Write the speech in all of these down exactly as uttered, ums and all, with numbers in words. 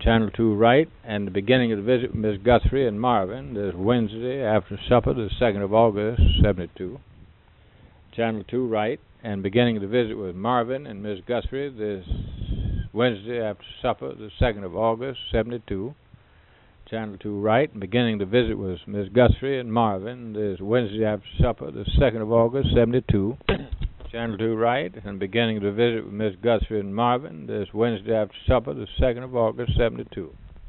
Channel two right, and the beginning of the visit with Miss Guthrie and Marvin is Wednesday after supper, the second of August, seventy-two. Channel two right, and beginning of the visit with Marvin and Miss Guthrie this Wednesday after supper, the second of August, seventy-two. Channel two right, and beginning the visit with Miss Guthrie and Marvin this Wednesday after supper, the second of August, seventy-two. Channel two right, and beginning the visit with Miss Guthrie and Marvin this Wednesday after supper, the second of August, seventy-two.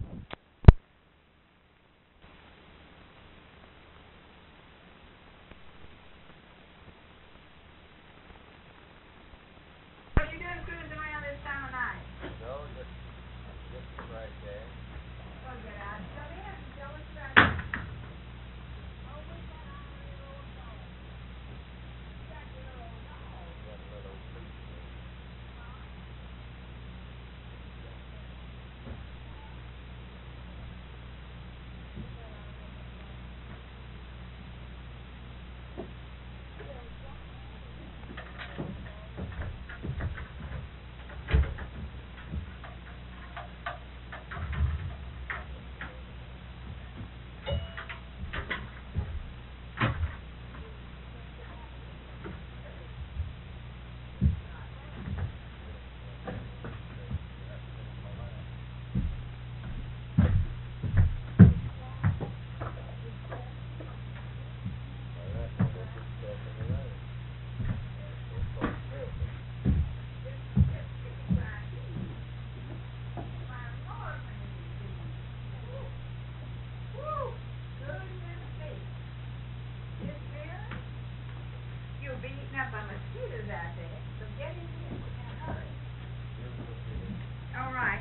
What you doing cruising around this time of night? No, just, just right there. Oh, get out. Come in. Tell us about it. Oh, what's that on your old dog? Got your old dog. You'll be eaten up by mosquitoes out there, so get in here in a hurry. All right.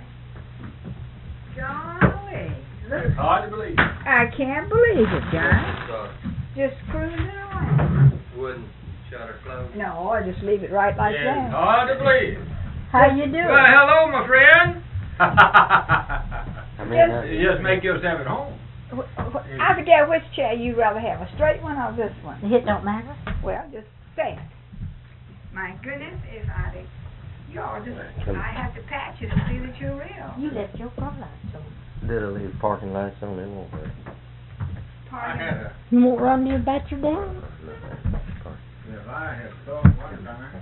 Golly, look. It's hard to believe. I can't believe it, John. Sorry. Just cruising around. Wouldn't shutter close. No, I just leave it right like It's that. hard to believe. How you doing? Well, hello, my friend. I mean, Yes. that- You just make yourself at home. Wh- wh- I forget which chair you'd rather have, a straight one or this one. It don't matter. Well, just say it. My goodness, if I, you all just, I have to pat you to see that you're real. You left your car lights on. Did I leave parking lights on? It won't work. I Pardon had me. a, You won't run your battery down? if I had thought one time,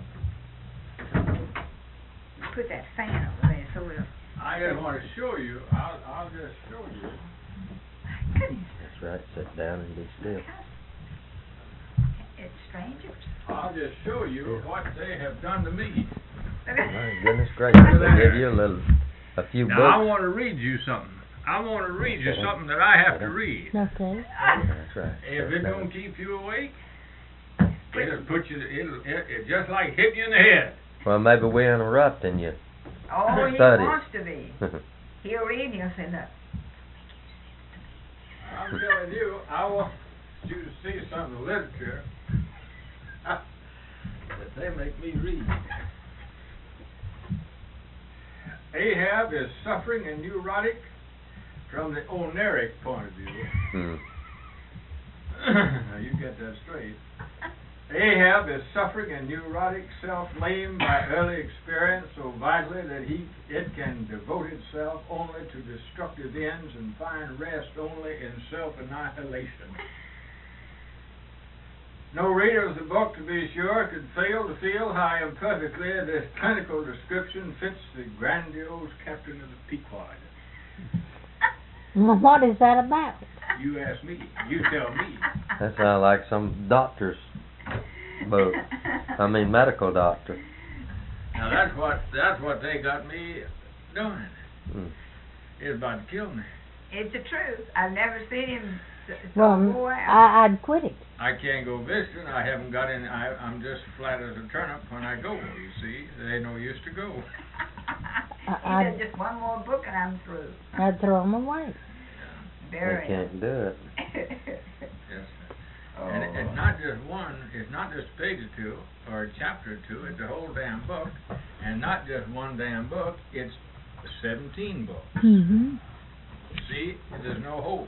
Put that fan over there so we'll, I just want to show you, I'll, I'll just show you. my goodness, That's right. Sit down and be still. it's strangers. I'll just show you what they have done to me. My goodness gracious. They give you a little, a few Now, I books. want to read you something. I want to read you something that I have to read. Okay. That's right. If it That's don't right. keep you awake, it'll put you, it'll, it, it just like hit you in the head. Well, maybe we're interrupting you. Oh, he Study. wants to be. He'll read and he'll say, look. I'm telling you, I want you to see some of the literature that they make me read. Ahab is suffering and neurotic from the oneric point of view. Hmm. Now you get that straight. Ahab is suffering and neurotic, self-lamed by early experience so vitally that he it can devote itself only to destructive ends and find rest only in self-annihilation. No reader of the book, to be sure, could fail to feel how imperfectly this clinical description fits the grandiose captain of the Pequod. Well, what is that about? You ask me. You tell me. That sounds like some doctor's book. I mean, medical doctor. Now that's what that's what they got me doing. Hmm. It's about to kill me. It's the truth. I've never seen him so, so Well, wore out. I, I'd quit it. I can't go visiting. I haven't got any. I, I'm just flat as a turnip when I go. You see, there ain't no use to go. I- he I- said just one more book and I'm through. I'd throw them away. They Very. can't do it. Yes. Oh. And it, it's not just one. It's not just a page or two or a chapter or two. It's a whole damn book, and not just one damn book. It's seventeen books. Mm-hmm. See, there's no hope.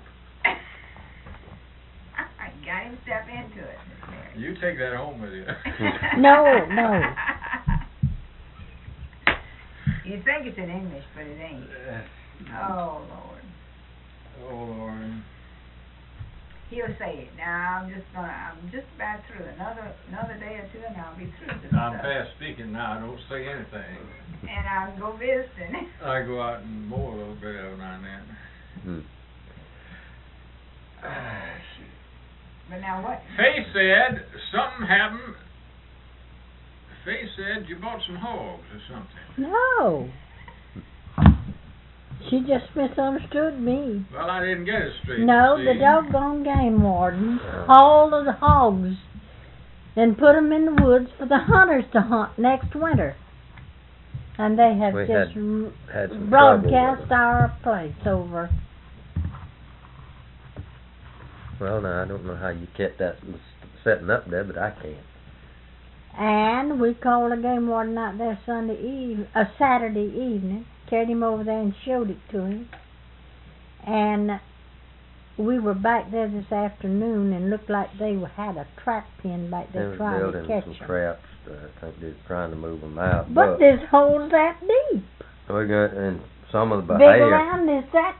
I got him step into it, Miss Mary. You take that home with you. No, no. You think it's in English, but it ain't. Oh, Lord. Oh, Lord. He'll say it. Now, I'm just gonna, I'm just about through. Another, another day or two and I'll be through this I'm stuff. past speaking now. I don't say anything. And I'll go visiting. I go out and mow a little bit every now and then. Hmm. Ah, But now what? Faye said something happened. Faye said you bought some hogs or something. No. She just misunderstood me. Well, I didn't get it straight. No, you the see. doggone game warden hauled the hogs and put 'em in the woods for the hunters to hunt next winter. And they have We just had- r- Had some broadcast trouble with our place over. it. Well, now, I don't know how you kept that s- setting up there, but I can't. And we called the game warden out there Sunday eve, a Saturday evening, carried him over there and showed it to him. And we were back there this afternoon and looked like they were- had a trap pin back They there was trying to building catch some 'em. traps. Uh, I think they're trying to move them out. But this hole's that deep. we got, and some of the Big behavior, around is that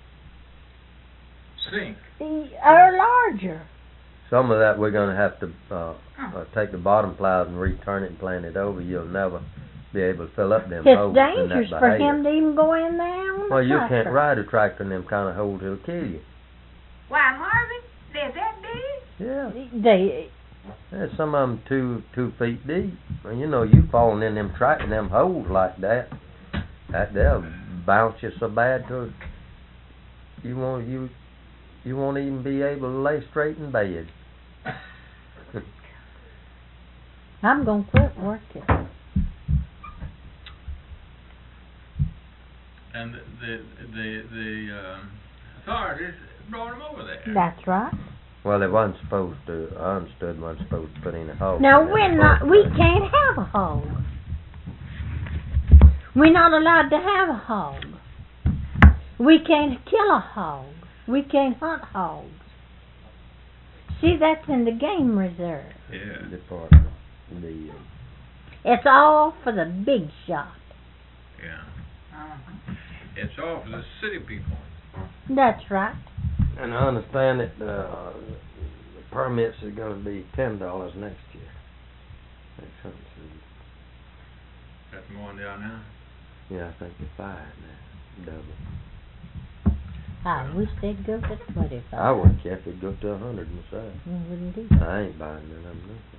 Sink. e- or larger. some of that we're gonna have to uh, uh, take the bottom plows and return it and plant it over. You'll never be able to fill up them It's holes in that dangerous for behavior. him to even go in there on Well, the you tractor. can't ride a tractor in them kind of holes; it'll kill you. Why, Marvin? They're that big? Yeah, They, there's some of them two two feet deep. Well, you know, you falling in them track in them holes like that, that they'll bounce you so bad to you won't you you won't even be able to lay straight in bed. I'm gonna quit working. And the the the, the um, authorities brought him over there. That's right. Well, they wasn't supposed to. I understood wasn't supposed to put in a hole. No, They we're was not. supposed We to- can't have a hog. We're not allowed to have a hog. We can't kill a hog. We can't hunt hogs. See, that's in the game reserve. Yeah. Department. The uh, It's all for the big shot. Yeah. Uh-huh. It's all for the city people. That's right. and I understand that uh, the permits are going to be ten dollars next year. Next hunting season. That's going down now. Yeah, I think it's five now. Double. I wish they'd go to twenty-five. I wouldn't care if it go to a hundred myself. We wouldn't do that. I ain't buying none of them. nothing.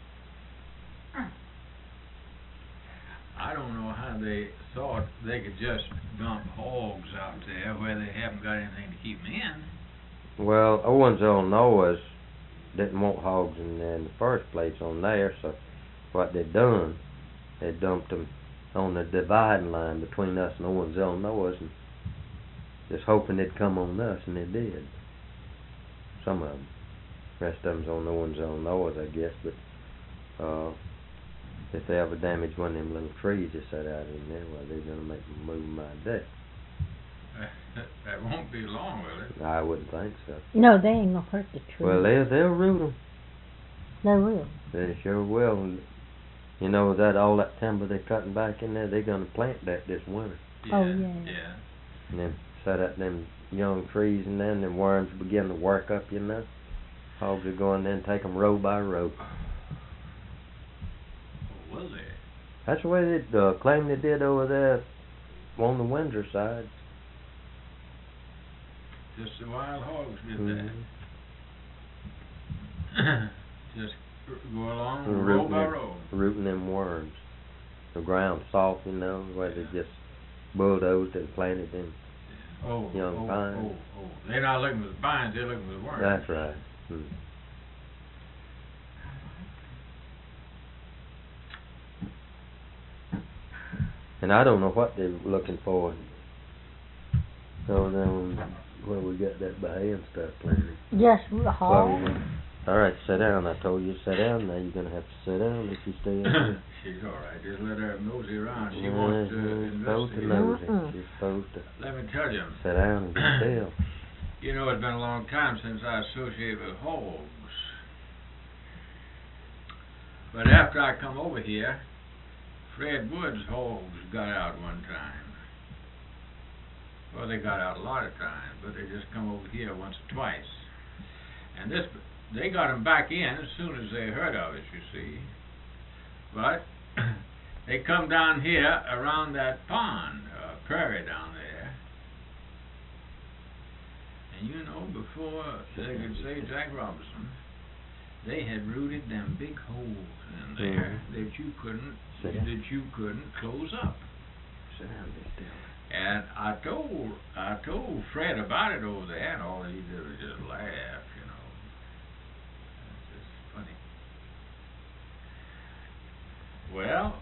I don't know how they thought they could just dump hogs out there where they haven't got anything to keep them in. Well, Owens, Illinois didn't want hogs in there in the first place on there, so what they done, they dumped them on the dividing line between us and Owens, Illinois, and just hoping they'd come on us, and they did. Some of them. Rest of them's on Owens, Illinois, I guess, but uh, if they ever damage one of them little trees that set out in there, well, they're going to make them move them out of there. That won't be long, will it? I wouldn't think so. No, they ain't gonna hurt the tree. Well, they'll, they'll root them. They will. They sure will. You know, that all that timber they're cutting back in there, they're going to plant that this winter. Yeah, Oh, yeah. Yeah. And then set up them young trees, and then the worms begin to work up, you know. Hogs are going there and take them row by row. Oh, will they? That's the way they uh, claim they did over there on the Windsor side. Just the wild hogs did Mhm. that. Just go along And row rooting by them- row. Rooting them worms. The ground soft, you know, where they just bulldozed and planted them. Oh, young oh, pines. oh, oh. They're not looking for the pines, they're looking for the worms. That's right. Hmm. And I don't know what they're looking for. So then, where we got that bay and stuff planted. Yes, we're hog. All right, sit down. I told you to sit down. Now you're gonna have to sit down if you stay up there. She's all right. Just let her nosy around. She Yeah, wants to you're supposed to investigate. nosy. Mm-mm. You're supposed to Let me tell you, sit down and be still. you know, it's been a long time since I associated with hogs. But after I come over here, Fred Wood's hogs got out one time. Well, they got out a lot of times, but they just come over here once or twice. And this, they got them back in as soon as they heard of it, you see. But they come down here around that pond, uh, prairie down there. And you know, before they could say Jack Robinson, they had rooted them big holes in there Mhm. that you couldn't, Yeah. that you couldn't close up. Sit down, be still. And I told I told Fred about it over there, and all he did was just laugh, you know. It's just funny. Well,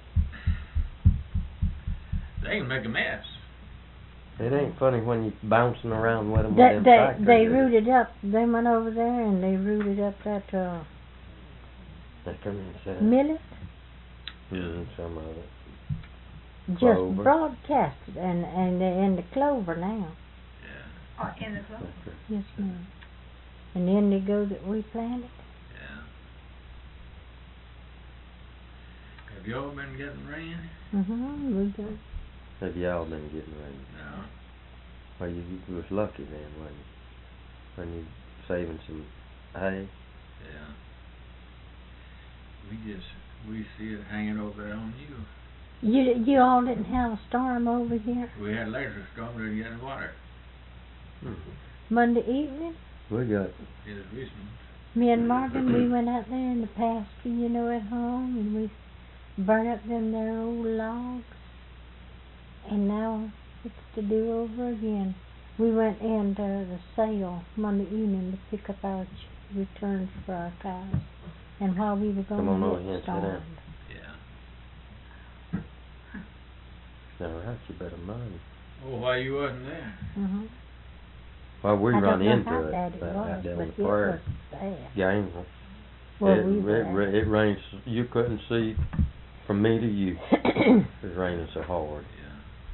they can make a mess. It ain't funny when you bouncing around with them with They them they, tractors. they is it? rooted up. They went over there and they rooted up that uh, They come in and sit. millet. Mm, some of it. Just Clover. broadcasted, and and they're in the clover now. Yeah, Oh, in the club. That's right. Yes, ma'am. And the indigo that we planted. yeah. Have y'all been getting rain? Mhm. We got. Have y'all been getting rain? No. Well, you, you was lucky then, wasn't you? When you saving some hay. Yeah. We just we see it hanging over there on you. You you all didn't have a storm over here We had electric storm, didn't get any water. Hmm. Monday evening. We got It was recent. Me and Marvin, we went out there in the pasture, you know, at home, and we burnt up them there old logs. And now it's to do over again. We went into the sale Monday evening to pick up our ch- returns for our cows. And while we were going Come on over to here get and sit down. stormed. Yeah. all right. You better mind. Oh, why you wasn't there? Uh-huh. Well, we I run don't know into how it bad it uh, was, out there on but the it prairie. was bad. Gamble. Well, it, we it, were. ra- it rains. You couldn't see from me to you. It was raining so hard. Yeah.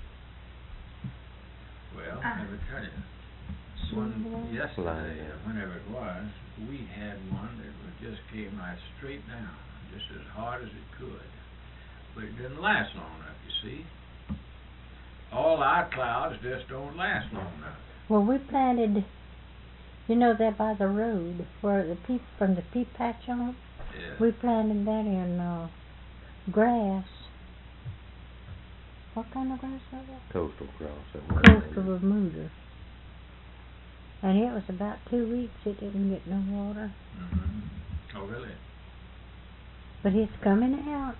Well, Ah. let me tell you. One yesterday, or whenever it was, we had one that was just came right straight down, just as hard as it could. But it didn't last long enough, you see. All our clouds just don't last long enough. Well, we planted, you know, there by the road where the peep from the peep patch on. Yeah. We planted that in uh, grass. What kind of grass was that? Coastal cross. Coastal Bermuda. And it was about two weeks it didn't get no water. Mm-hmm. Oh, really? But it's coming out.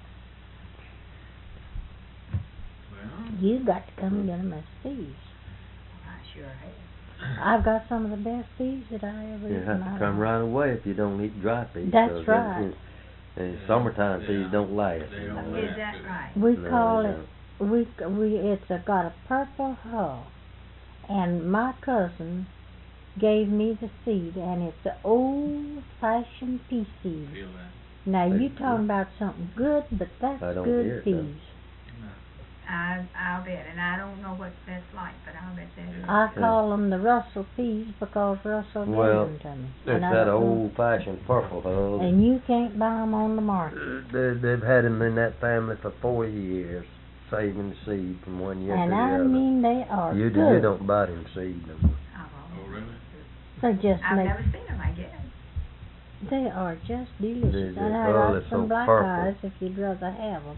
Well, You got to come and get them as seeds. I sure have. I've got some of the best seeds that I ever You eaten. have I to come don't- right away if you don't eat dry peas. That's 'cause right. In, in, in Yeah. summertime, Yeah. peas don't last. They you don't know. Is last. that right? We No, call they it we we it's a, got a purple hull, and my cousin gave me the seed, and it's an old-fashioned pea seed. feel that. Now you Hey, talking about something good, but that's I don't hear good it, though. peas. I, I'll bet, and I don't know what that's like, but I'll bet that is. I Yeah. call them the Russell peas because Russell gave Well, them to me. It's And I that don't know- old-fashioned purple hull. And you can't buy them on the market. They, they've had them in that family for forty years, saving the seed from one year And to the I other. mean they are you, good. you don't buy them seed no more. I've Oh, always- really? They just I've make never seen them, I guess. they are just delicious. The- and the I hull like is some so black purple. eyes if you'd rather have them.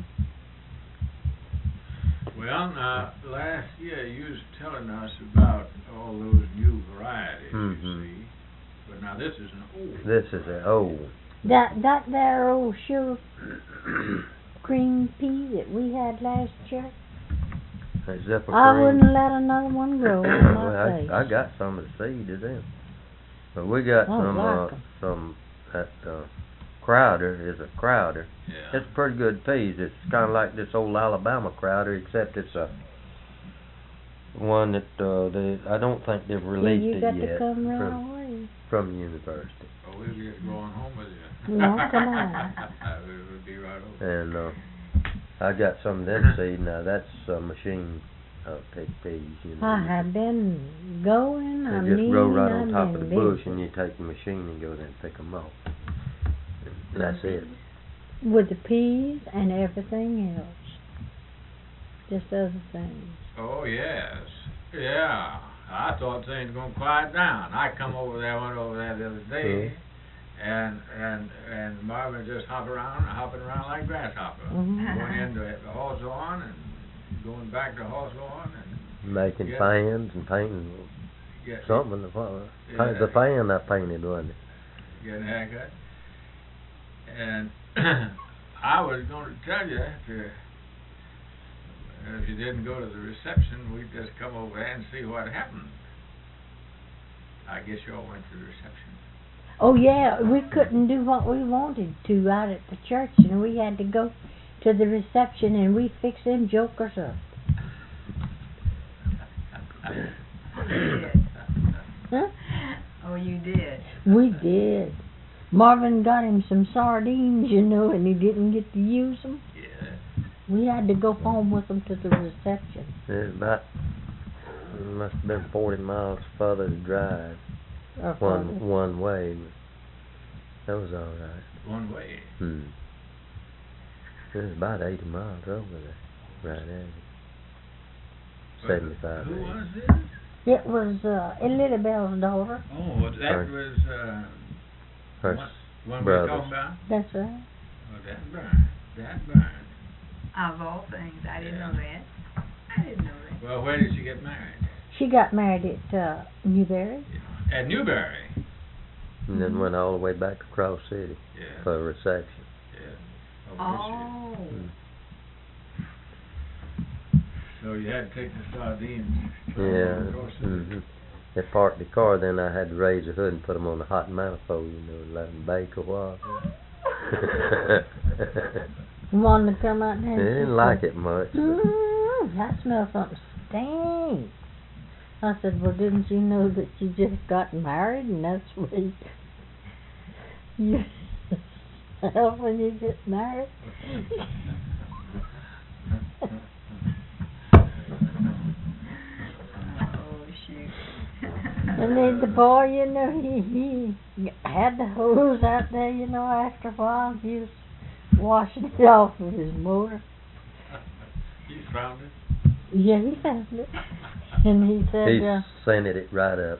Well, now, last year you was telling us about all those new varieties, Mhm. you see. But now this is an old. This is an old. That that there old sugar cream pea that we had last year, a zipper I cream. wouldn't let another one grow on my Well, face. I, I got some of the seed of them. But we got I don't some, like uh, 'em. some, that, uh, Crowder is a Crowder. Yeah. It's pretty good peas. It's kind of like this old Alabama Crowder, except it's a one that, uh, they, I don't think they've See, released you it got yet to come right from, away. from the university. Oh, we'll get going home with you. Not tonight. we would be right over. And, uh, I got some of them seed. Now, that's uh, machine, uh, pick peas, you know. I have been going. They I'm just needing. grow right I've on top of been the bush, busy. and you take the machine and go there and pick them off. And that's it. With the peas and everything else. Just other things. Oh, yes. Yeah, I thought things were gonna quiet down. I come over there, went over there the other day, and and and Marvin just hop around, hopping around like grasshopper, Mhm. going into the Hawthorne and going back to Hawthorne and Making Yeah. fans and painting get, something. The, fa- Yeah. the fan I painted, wasn't it? getting a haircut. And I was going to tell you to, if you didn't go to the reception, we'd just come over there and see what happened. I guess you all went to the reception. Oh yeah, we couldn't do what we wanted to out at the church, and we had to go to the reception, and we fixed them jokers up. You did. Huh? Oh, you did. We did. Marvin got him some sardines, you know, and he didn't get to use them. Yeah. We had to go home with them to the reception. It's about, it must have been forty miles further to drive, Or one further. one way, but that was all right. One way. Hmm. It was about eighty miles over there, right at it. But seventy-five. Who maybe. was this? It was uh, Lilybell's daughter. Oh, that Her- was uh, Her one, one we brothers. talking about. That's right. Oh, that Burns. That Burns. Of all things, I didn't Yeah. know that. I didn't know that. Well, where did she get married? She got married at uh, Newberry. At Newberry. And then went all the way back to Cross City Yeah. for a reception. Yeah. Oh, Oh. Mm. So you had to take the sardines. Yeah. across the- Mm-hmm. They parked the car, then I had to raise the hood and put them on the hot manifold, you know, let them bake a while. Wanted to come out They there. and didn't she like said, it much. But Mm, I smell something stink. I said, well, didn't you know that you just got married and that's where you, you smell when you get married? Oh, shoot. And then the boy, you know, he, he had the hose out there, you know, after a while. He was washing it off with his motor. You found it? Yeah, he found it. And he said, he uh, scented it right up.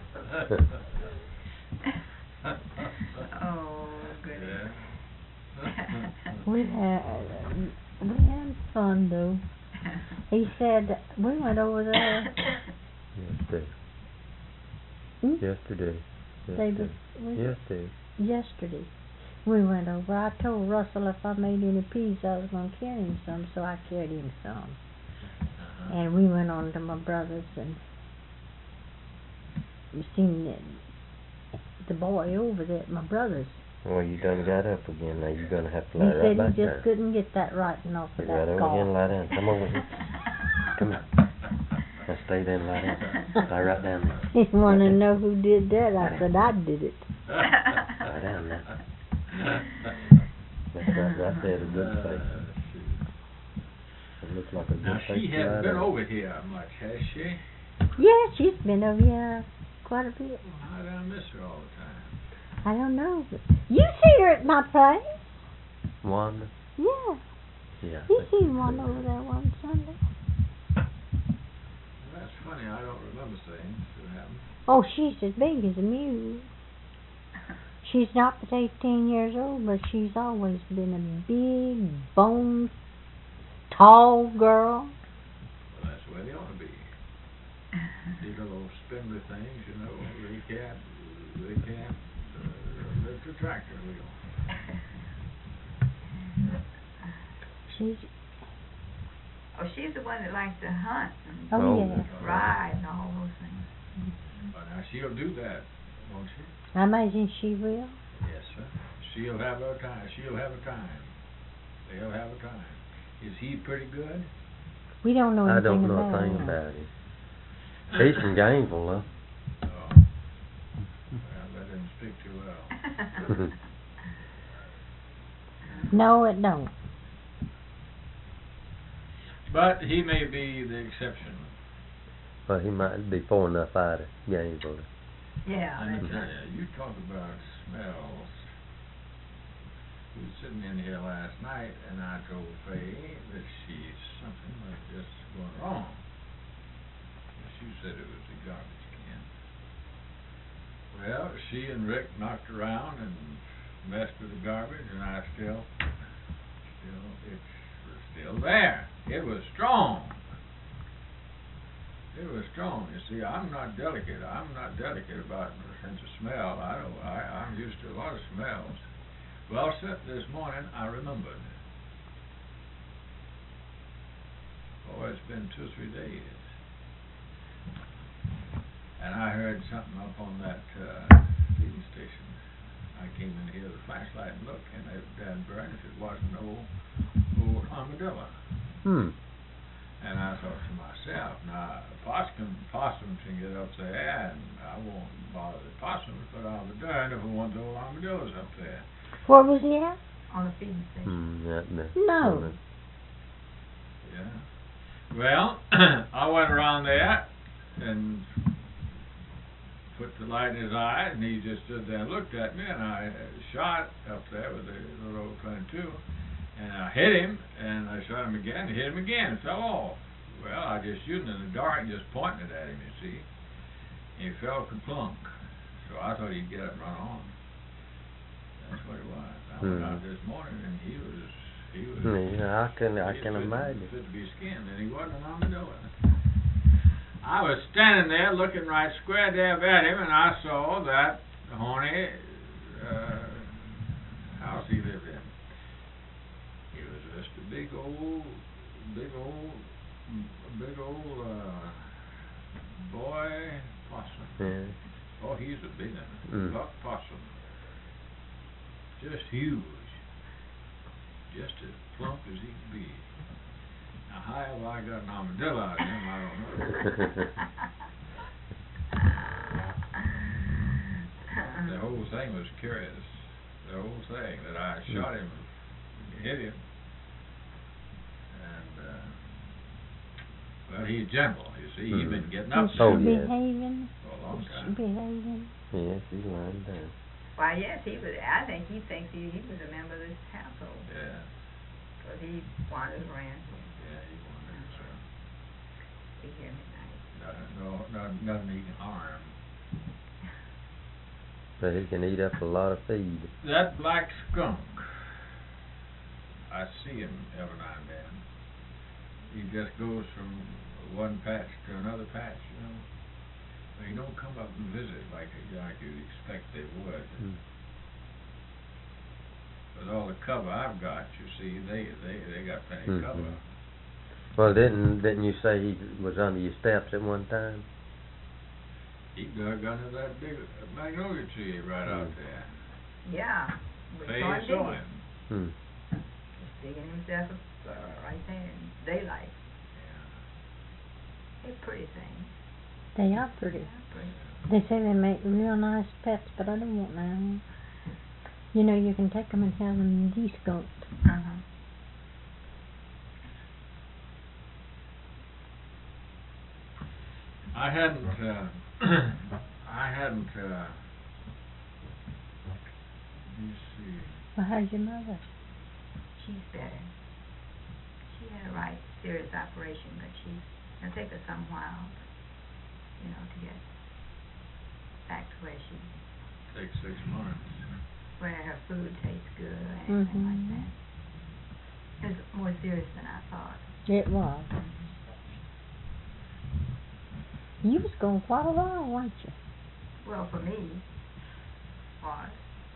Oh, goodness. Yeah. we had, we had fun, though. He said, we went over there. Yesterday. Hmm? Yesterday. They Yesterday. was, we, Yesterday. yesterday. We went over. I told Russell if I made any peas, I was going to carry him some, so I carried him some. Uh-huh. And we went on to my brother's and we seen the, the boy over there at my brother's. Well, you done got up again. Now you're gonna have to He lie said right he back just down. couldn't get that writing off of Get right that over here and car. lie down. Come over here. Come here. Now stay there and lie down. Lie right down there. He wanted to know who did that. I said, I did it. Lie down now. That's right, right there, the good face. It looks like a good Now face. she to hasn't lie been down. over here much, has she? Yeah, she's been over here quite a bit. How do I miss her all the time? I don't know. But you see her at my place. Wanda? Yeah. Yeah. I You think seen you one see. over there one Sunday. Well, that's funny. I don't remember things that happened. Oh, she's as big as a mule. She's not but eighteen years old, but she's always been a big, boned, tall girl. Well, that's the way they ought to be. These little spindly things, you know, they can't, they can't uh, lift a tractor wheel. She's, Oh, she's the one that likes to hunt and oh, Oh. yeah. ride and all those things. But now she'll do that, won't she? I imagine she will. Yes, sir. She'll have her time. She'll have a time. They'll have a time. Is he pretty good? We don't know I anything don't know about a thing him. about him. He's from Gainesville, though. Oh. Well, that didn't speak too well. No, it don't. But he may be the exception. But he might be far enough out of Gainesville. Yeah, Let me that's tell right. you, you talk about smells. We was sitting in here last night, and I told Faye that she's something was just going wrong. you said it was a garbage can. Well, she and Rick knocked around and messed with the garbage, and I still, still, it's still there. It was strong. It was strong. You see, I'm not delicate. I'm not delicate about the sense of smell. I don't. I, I'm used to a lot of smells. Well, since this morning, I remembered. Oh, it's been two or three days. And I heard something up on that uh, feeding station. I came in here with a flashlight and looked, and it had burned if it wasn't old, old armadillo. Hmm. And I thought to myself, now, possum, possums can get up there, and I won't bother the possums, but I'll be darned if I want those armadillos up there. Where was he at? On the feeding station. Hmm. That, that, No. Yeah. Well, I went around there and put the light in his eye, and he just stood there and looked at me, and I shot up there with the little old twenty-two, and I hit him, and I shot him again, and hit him again, and fell off. Well, I just shooting in the dark and just pointing it at him, you see. He fell kerplunk, so I thought he'd get up and run on. That's what it was. I went Hmm. out this morning, and he was, he was. Yeah, I can, I he can fit, imagine. Fit to be skinned, and he wasn't an armadillo. I was standing there looking right square there at him, and I saw that horny uh, house he lived in. It was just a big old, big old, big old uh, boy possum. Yeah. Oh, he's a big one. Mm. Buck possum. Just huge. Just as plump as he could be. Now, how have I got an armadillo out of him? I don't know. The whole thing was curious. The whole thing that I shot him, hit him, and uh, well, he's gentle. You see, he's been getting up Is she Oh, there yeah. behaving? for a long Is she time. behaving? Yes, he's lying down. Why, yes, he was, I think he thinks he, he was a member of this household. Yeah, Because he wanders around. yeah, he wanted so. He hear me night. No, no, no, nothing he can harm. But he can eat up a lot of feed. That black skunk, I see him every now and then. He just goes from one patch to another patch, you know. But he don't come up and visit like, like you'd expect they would. Hmm. With all the cover I've got, you see, they they, they got plenty of Mhm. cover. Well, didn't didn't you say he was under your steps at one time? He dug under that big magnolia tree right out Mm. there. Yeah. We Say saw you him saw digging. him. Hmm. He's digging himself up uh, right there in daylight. Yeah. They're pretty things. They are pretty. Yeah, pretty. They say they make real nice pets, but I don't want none. You know, you can take them and have them de-skunked. Uh-huh. I hadn't, uh, I hadn't, uh, let me see. Well, how's your mother? She's better. She had a right serious operation, but she's gonna take her some while, you know, to get back to where she, Take six months. where her food tastes good or anything like Mhm. that. It was more serious than I thought. It was. You was gone quite a while, weren't you? Well, for me, was.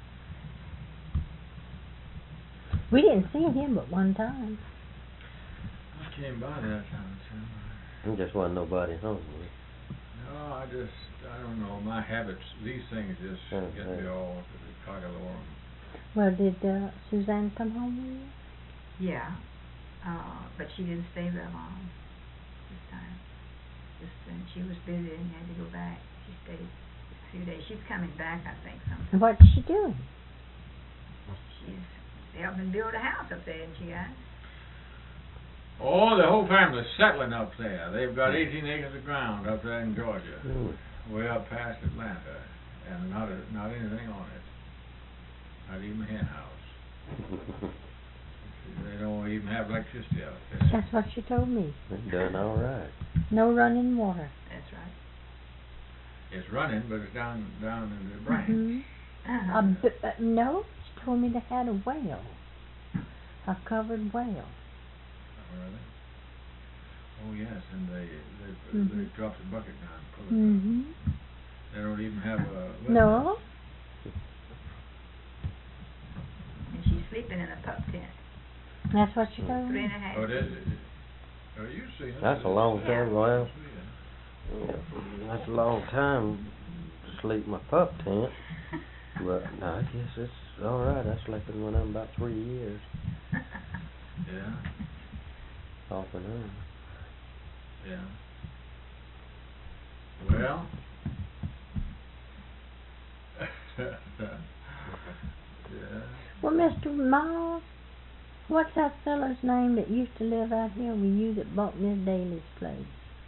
We didn't see him but one time. I came by that time too. There just wasn't nobody home. No, I just, I don't know, my habits, these things just Yeah, get me yeah. all to the cockalorum. Well, did uh, Suzanne come home with you? Yeah. Uh, but she didn't stay very long this time. Just, and she was busy and had to go back. She stayed a few days. She's coming back, I think, sometime. What's she doing? She's helping build a house up there, and she got. Oh, the whole family's settling up there. They've got eighteen acres of ground up there in Georgia, Hmm. way up past Atlanta, and not a, not anything on it. Not even a hen house. See, They don't even have electricity out there. That's what she told me. They're doing all right. No running water. That's right. It's running, but it's down down in the branch. Mm-hmm. Uh-huh. A b- uh, no, she told me they had a well, a covered well. Oh, really? Oh, yes, and they they, Mhm. they drop the bucket down and pull it Mm-hmm. down. They don't even have a... lid. No. And she's sleeping in a pup tent. That's what she told Three me. and a half. Oh, it is? Oh, you've seen it. That's a long Yeah. time. Well, Yeah. that's a long time to sleep in my pup tent. But no, I guess it's all right. I slept in one of them about three years, Yeah, off and on. yeah. Well... yeah. Well, Mister Miles, what's that fellow's name that used to live out here with you that bought Miss Daly's place?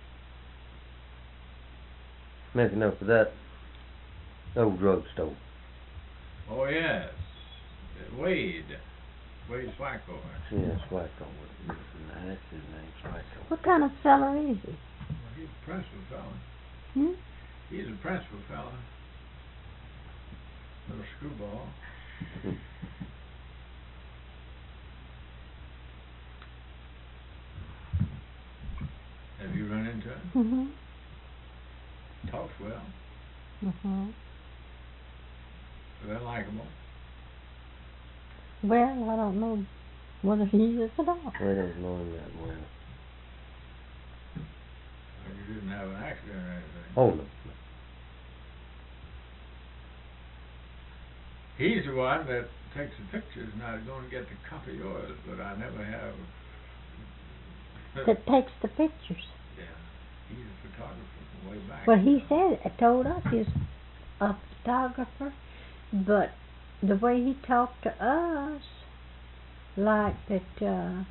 Making up for that old drugstore. Oh, yes. Uh, Wade. Wade Swacko. Yeah, Swacko. That's his name, Swacko. What kind of feller is he? Well, he's a principal fella. Hmm? He's a principal fella. Little screwball. Have you run into him? Mm-hmm. Talks well. Mm-hmm. Well, likable. Well, I don't know whether he is at all. We don't know him that well. Well, you didn't have an accident or anything. Oh, no. He's the one that takes the pictures, and I was going to get the copy of yours, but I never have. That takes the pictures. Yeah, he's a photographer from way back. Well, he said, told us he's a photographer, but the way he talked to us, like that, uh,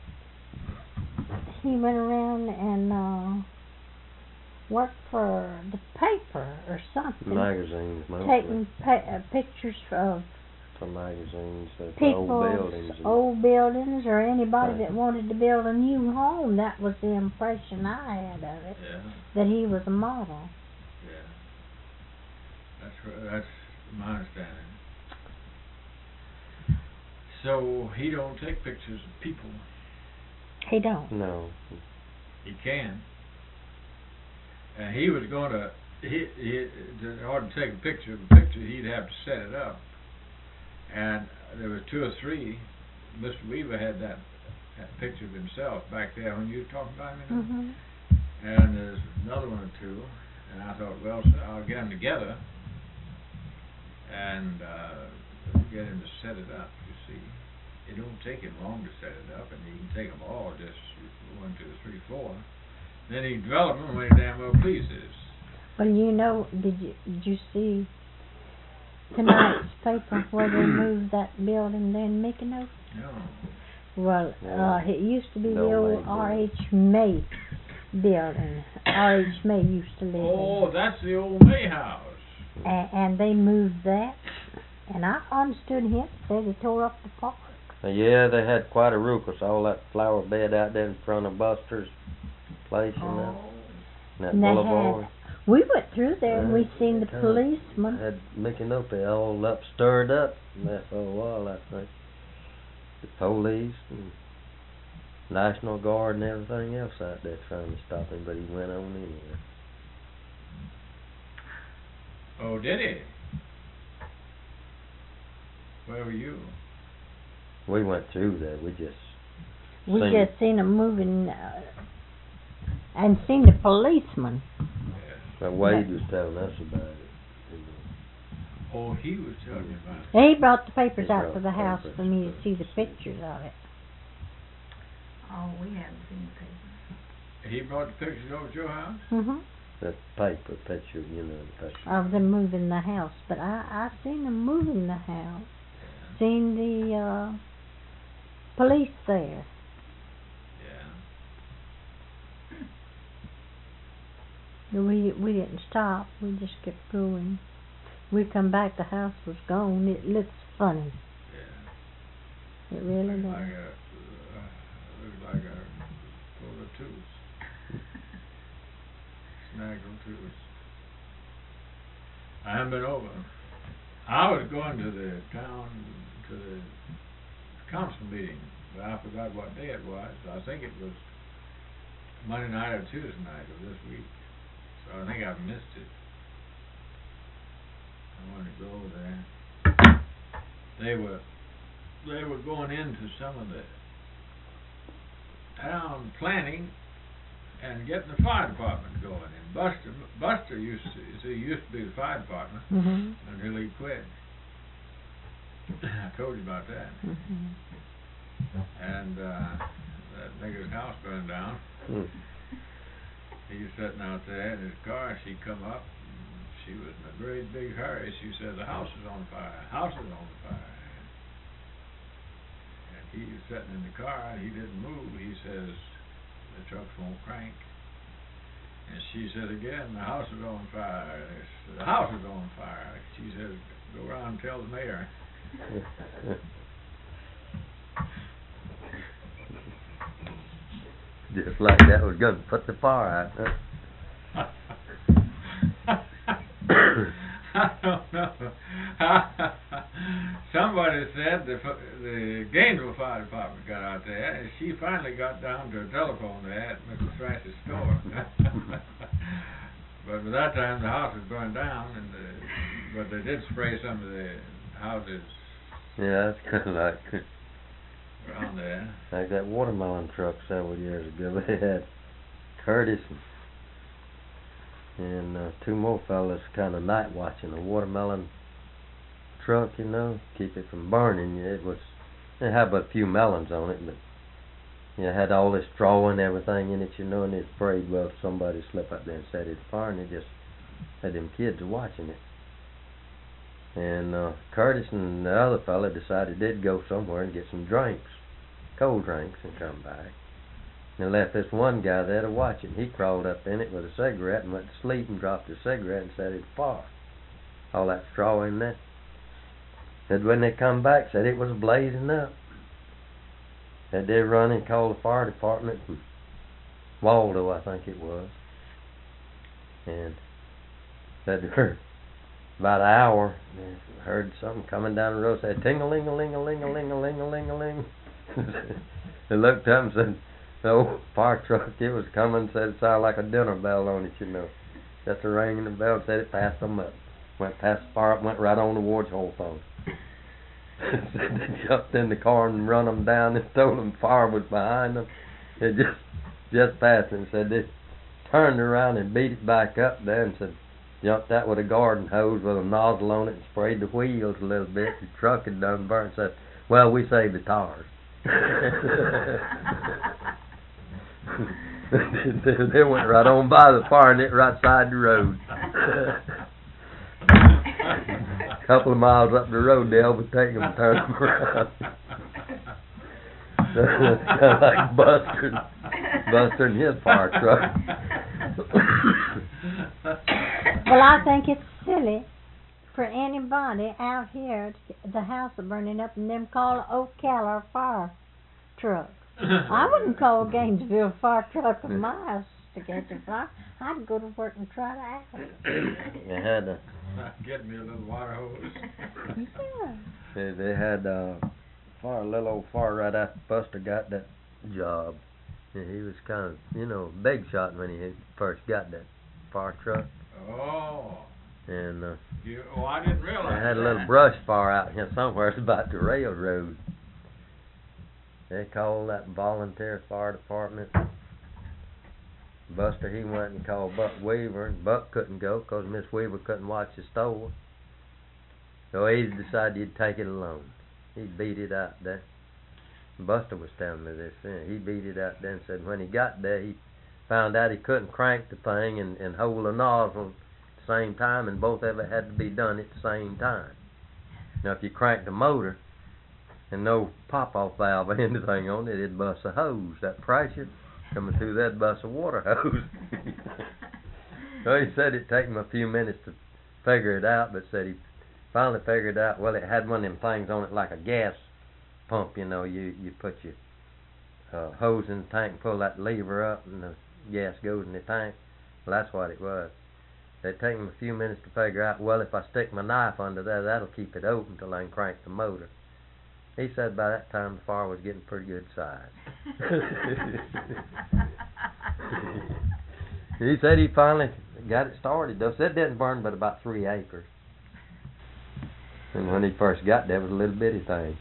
he went around and uh, worked for the paper or something, Magazines, mostly. taking pa- uh, pictures of For magazines, of old people's buildings. And old buildings or anybody Right. that wanted to build a new home. That was the impression I had of it, Yeah, that he was a model. yeah. That's r- that's my understanding. So he don't take pictures of people. He don't. No. He can. And he was going to, he, he, in order to take a picture of a picture, he'd have to set it up. And there was two or three. Mister Weaver had that, that picture of himself back there when you were talking about him. You know? Mm-hmm. And there's another one or two. And I thought, well, so I'll get them together and uh, get him to set it up, you see. It don't take him long to set it up, and he can take them all, just one, two, three, four. Then he develop them when he damn well pleases. Well, you know, did you did you see tonight's paper where they moved that building there in Mykonos? No. Well, Yeah. uh, it used to be the No old way, R H May building. R H May used to live Oh, that's the old May house. in. A- and they moved that. And I understood him say they tore up the park. Uh, yeah, they had quite a ruckus. All that flower bed out there in front of Buster's place and that, Oh. and that And they boulevard. We went through there and we Yeah, seen the kinda policeman. Had Mickey Nope all up, stirred up, and that for a while, I think. The police and National Guard and everything else out there trying to stop him, but he went on anyway. Oh, did he? Where were you? We went through there. We just We seen just seen him moving uh, and seen the policeman. Yeah. But Wade was telling us about it. Oh, he was telling me about it. He brought the papers He out brought to the the house papers for me to to see the see. pictures of it. Oh, we haven't seen the paper. He brought the pictures over to your house? Mm-hmm. That paper picture, you know, the picture. Of them moving the house, but I I seen them moving the house. Seen the uh, police there. Yeah. We we didn't stop. We just kept going. We come back. The house was gone. It looks funny. Yeah. It really Like does. a Niagara too. I haven't been over. I was going to the town, to the council meeting, but I forgot what day it was. I think it was Monday night or Tuesday night of this week. So I think I've missed it. I wanted to go over there. They were, they were going into some of the town planning and getting the fire department going. And Buster, Buster used to, see, used to be the fire department Mhm. until he quit. I told you about that. Mhm. And uh, that nigger's house burned down. Hmm. He was sitting out there in his car. She come up. And she was in a great big hurry. She said, "The house is on fire. House is on fire." And he was sitting in the car and he didn't move. He says, "The trucks won't crank." And she said again, "The house is on fire." It's, the house is on fire. She says, "Go around and tell the mayor." Just like that was going to put the fire out. Huh? I don't know. Somebody said the the Gainesville Fire Department got out there, and she finally got down to a telephone there at Mister Thrash's store. But by that time the house was burned down, and the, but they did spray some of the houses Yeah, that's kind of like around there. like that watermelon truck several years ago. They had Curtis and, and uh, two more fellas kind of night watching a watermelon truck, you know, keep it from burning. It was, it had but a few melons on it, but you know, it had all this straw and everything in it, you know, and it sprayed. Well, somebody slipped up there and set it fire, and it just had them kids watching it. And uh, Curtis and the other fella decided they'd go somewhere and get some drinks, cold drinks, and come back. And left this one guy there to watch it. He crawled up in it with a cigarette and went to sleep and dropped his cigarette and set it afire. All that straw in there. Said when they come back, said it was blazing up. Said they run and called the fire department from Waldo, I think it was. And said they heard about an hour, they heard something coming down the road, said ting-a-ling-a-ling-a-ling-a-ling-a-ling-a-ling. They looked up and said, the old fire truck, it was coming, said it sounded like a dinner bell on it, you know. Just a ringing the bell, said it passed them up. Went past the fire up, went right on towards Hawthorne. Said they jumped in the car and run them down and told them fire was behind them. It just, just passed them. Said they turned around and beat it back up there and said, jumped out with a garden hose with a nozzle on it and sprayed the wheels a little bit. The truck had done burnt. Said, well, we saved the tires. They went right on by the fire and it right side the road. A couple of miles up the road, they overtake them and turn them around. Kind of like Buster, Buster and his fire truck. Well, I think it's silly for anybody out here to get the house is burning up and them call Ocala fire truck. I wouldn't call Gainesville fire truck of my house to get the fire. I'd go to work and try to act. They had a, Get me a little water hose. Yeah. they, they had uh, fire, a little old fire right after Buster got that job. And he was kind of, you know, big shot when he had first got that fire truck. Oh. And uh, You, oh, I didn't realize they had a that. little brush fire out here somewhere. It's about the railroad. They called that volunteer fire department. Buster, he went and called Buck Weaver, and Buck couldn't go because Miss Weaver couldn't watch the store. So he decided he'd take it alone. He beat it out there. Buster was telling me this. Yeah, he beat it out there and said when he got there, he found out he couldn't crank the thing and, and hold the nozzle at the same time, and both of it had to be done at the same time. Now, if you cranked the motor and no pop-off valve or anything on it, it'd bust a hose. That pressure coming through that'd bust a water hose. So he said it'd take him a few minutes to figure it out, but said he finally figured out, well, it had one of them things on it like a gas pump, you know. You, you put your uh, hose in the tank and pull that lever up and the gas goes in the tank. Well, that's what it was. It take him a few minutes to figure out, well, if I stick my knife under there, that'll keep it open till I can crank the motor. He said by that time the fire was getting pretty good size. He said he finally got it started, though. Said it didn't burn but about three acres. And when he first got there, it was a little bitty thing.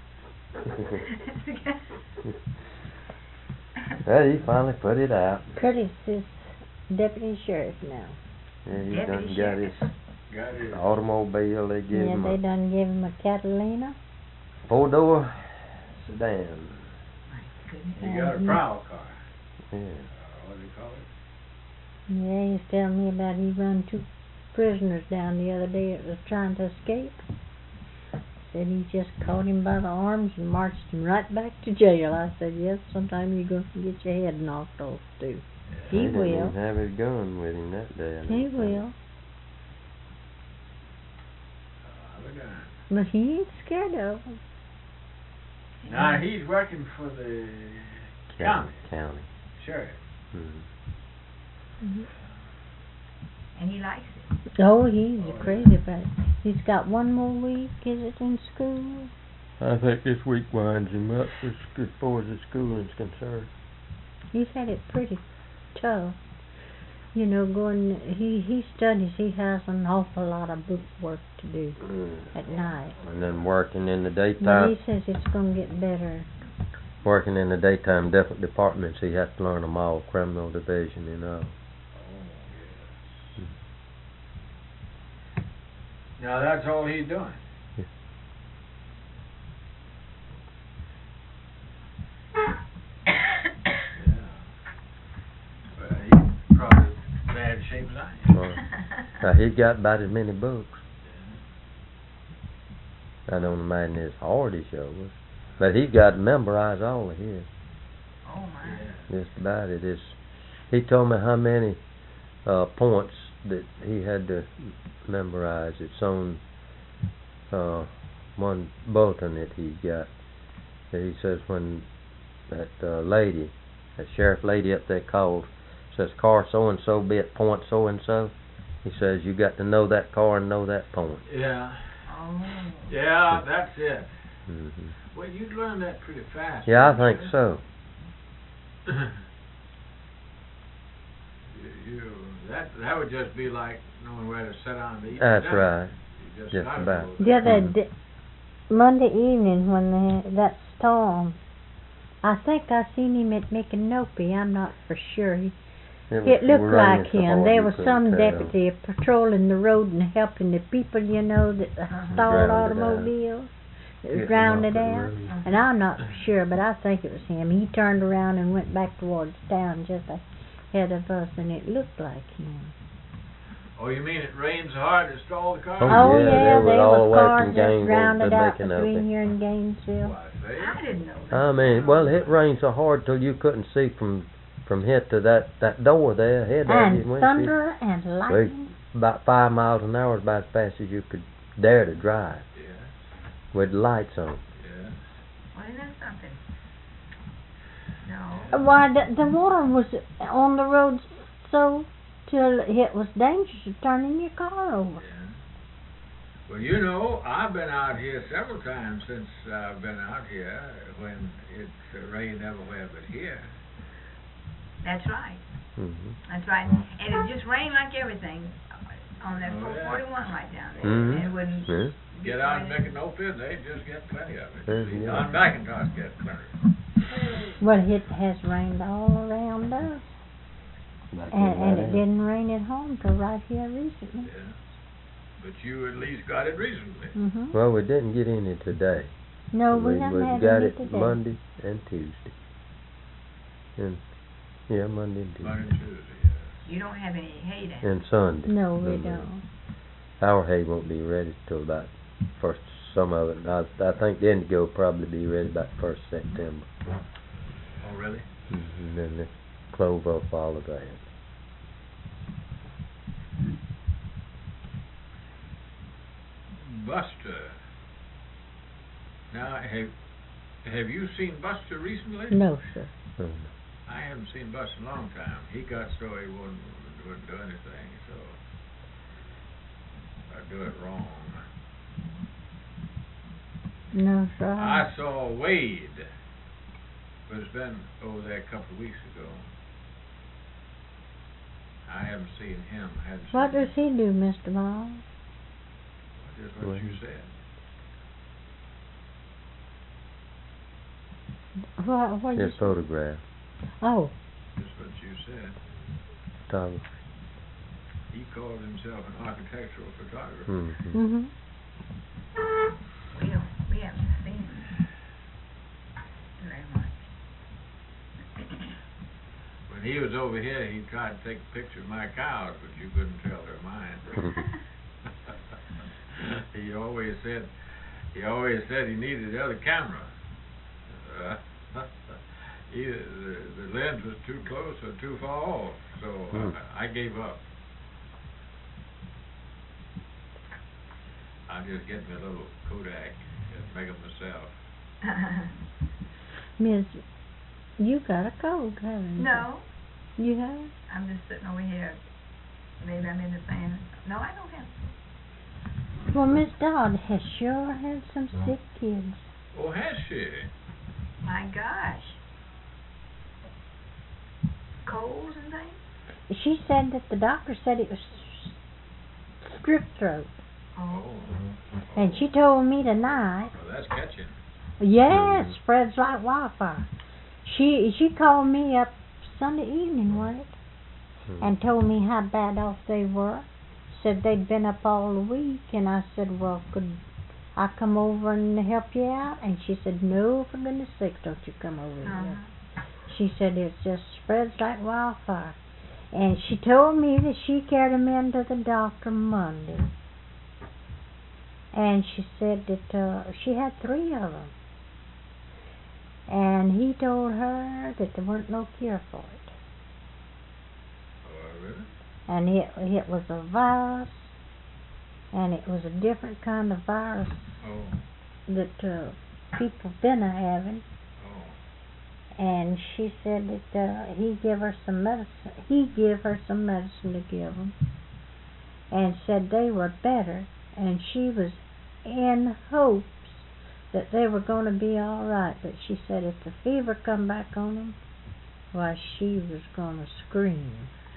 Well, he finally put it out. Curtis is deputy sheriff now. Yeah, he Deputy done got sheriff. his Got it. automobile. They give Yeah, him they a done give him a Catalina. four-door sedan. My goodness. He got a Mhm. prowl car. Yeah. Uh, what do you call it? Yeah, he was telling me about he run two prisoners down the other day that was trying to escape. Said he just caught him by the arms and marched him right back to jail. I said, yes, sometime you're going to get your head knocked off too. He He didn't will. even have his gun with him that day. I He don't think. will. Uh, look at that. But he ain't scared of him. Now he's working for the county County. sheriff. Mm-hmm. And he likes it. Oh, he's Oh, yeah. crazy about it. He's got one more week, is it, in school? I think this week winds him up as as far as the schooling's concerned. He's had it pretty tough. You know, going, he, he studies, he has an awful lot of book work to do Mm. at night. And then working in the But daytime, he says it's going to get better. working in the daytime, different departments, he has to learn them all, criminal division and all. Oh, yes. Now that's all he's doing. Yeah. Yeah. Well, he's probably as bad shape as I am. Well, now he's got about as many books. I don't imagine it's hard he shows, but he's got to memorize all of his. Oh my. Yeah. Just about it is. He told me how many uh, points that he had to memorize. It's on uh, one bulletin that he's got. That he says when that uh, lady, that sheriff lady up there called, says car so and so be at point so and so. He says you got to know that car and know that point. Yeah. Oh. Yeah, that's it. hmm Well, you'd learn that pretty fast. Yeah, I wouldn't think you? so. you, you that that would just be like knowing where to sit down to eat. That's dinner. right. You just Just gotta about. know The that. other Mhm. d- Monday evening when they, that storm, I think I seen him at Micanopy. I'm not for sure. He, was it looked raining like so him. hard There you was couldn't some tell. deputy patrolling the road and helping the people, you know, that Uh-huh. stalled Drowned it out. automobiles. It was Getting drowned off it the out. road. And I'm not for sure, but I think it was him. He turned around and went back towards town just ahead of us, and it looked like him. Oh, you mean it rains hard to stall the car? Oh, Oh, yeah, yeah, they were there all was the way cars from just Gainesville drowned to out Micanopy. between here and Gainesville. Why, see? I didn't know that. I mean, well, it rained so hard till you couldn't see from from here to that that door there ahead of you. And when you- thunder and lightning. About five miles an hour is about as fast as you could dare to drive Yeah, with lights on. yeah. Well, isn't that something? No. Why, the, the water was on the road so till it was dangerous of turning your car over. Yeah. Well, you know, I've been out here several times since I've been out here when it's uh, rained everywhere but here. That's right. hmm That's right. And it just rained like everything on that Oh, four yeah. forty-one right down there. Mhm. It wouldn't. Yeah. Get out and make a no fit, they just get plenty of it. Mhm, See, yeah. Don McIntosh gets plenty. Well, it has rained all around us, Back and, in and that it end. didn't rain at home till right here recently. Yeah. But you at least got it recently. Mhm. Well, we didn't get any today. No, we, we haven't we had got any it today. Monday and Tuesday. And yeah, Monday and Tuesday. Monday and Tuesday, yeah. You don't have any hay down. And Sunday. No, we Mhm. don't. Our hay won't be ready till about first. Some of it. I, I think the indigo will probably be ready about first September. Oh, really? And then the clover will follow that. Buster. Now, have have you seen Buster recently? No, sir. Mhm. I haven't seen Buster in a long time. He got so he wouldn't wouldn't do anything, so I'd do it wrong. No, sir. I saw Wade, but it's been over there a couple of weeks ago. I haven't seen him. Haven't What seen does he do, Mister Miles? Just what you said. What, what His you photograph. Oh, Just what you said. Photography. He called himself an architectural photographer. Mm-hmm. mm-hmm. We don't, we haven't seen him very much. When he was over here, he tried to take a picture of my cows, but you couldn't tell they're mine. he always said, he always said he needed the other camera. Uh, either the, the lens was too close or too far off, so Hmm. I, I gave up. I'll just get me a little Kodak and make them myself. Miss, you got a cold, haven't you? No, You have? I'm just sitting over here. Maybe I'm in the fan. No, I don't have. Well, Miss Dodd has sure had some sick kids. Oh, has she? My gosh. Colds and things? She said that the doctor said it was strep throat. Oh. And she told me tonight, Well, that's catching. yes, spreads like wildfire. She she called me up Sunday evening, was it? Hmm. And told me how bad off they were. Said they'd been up all the week, and I said, well, could I come over and help you out? And she said, no, for goodness sake, don't you come over Uh-huh. here. She said it just spreads like wildfire. And she told me that she carried him into the doctor Monday. And she said that uh, she had three of them. And he told her that there weren't no cure for it. Oh, really? And it, it was a virus, and it was a different kind of virus Oh, that uh, people been a having. oh. And she said that uh, he give her some medicine. He give her some medicine to give them, and said they were better. And she was in hopes that they were going to be all right. But she said if the fever come back on them, why she was going to scream.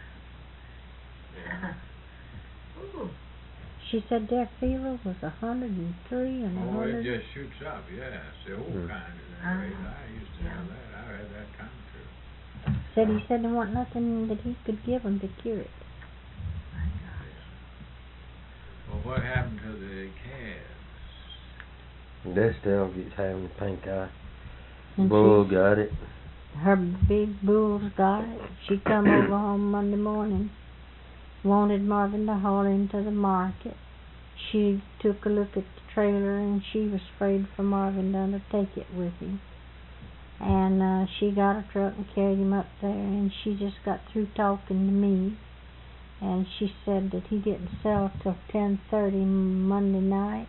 Yeah. Ooh. She said their fever was a hundred and three and a Oh, it hundred. just shoots up, yeah. It's the old Hmm. kind of that. Uh-huh. rate. I used to have Yeah. that. I had that kind too. Said he said there wasn't nothing that he could give them to cure it. My gosh. Well, what happened to the calves? They still gets having the pink eye. And Bull she, got it. her big bulls got it. She come over home Monday morning, wanted Marvin to haul into the market. She took a look at the trailer and she was afraid for Marvin to undertake it with him. And uh, she got a truck and carried him up there, and she just got through talking to me. And she said that he didn't sell till ten thirty Monday night.